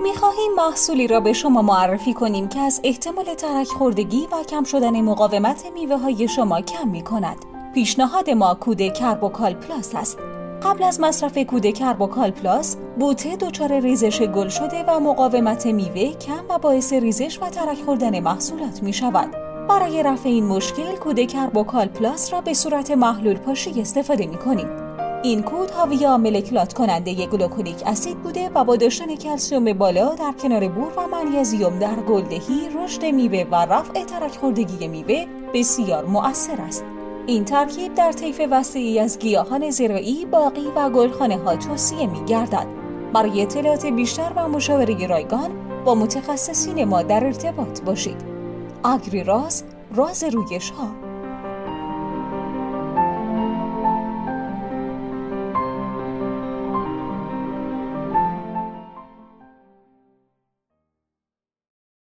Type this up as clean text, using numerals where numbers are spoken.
می‌خواهیم محصولی را به شما معرفی کنیم که از احتمال ترک خوردگی و کم شدن مقاومت میوه‌های شما کم می‌کند. پیشنهاد ما کود کربوکال پلاس است. قبل از مصرف کود کربوکال پلاس، بوته دچار ریزش گل شده و مقاومت میوه کم و باعث ریزش و ترک خوردن محصولات می‌شود. برای رفع این مشکل کود کربوکال پلاس را به صورت محلول پاشی استفاده می‌کنیم. این کود حاوی ملکلات کننده گلوکولیک اسید بوده و با داشتن کلسیم بالا در کنار بور و منیزیم در گلدهی، رشد میوه و رفع ترک خوردگی میوه بسیار مؤثر است. این ترکیب در طیف وسیعی از گیاهان زراعی، باغی و گلخانه‌ها توصیه می‌گردد. برای اطلاعات بیشتر و مشاوره رایگان با متخصصین ما در ارتباط باشید. آگریراز، راز رویش‌ها.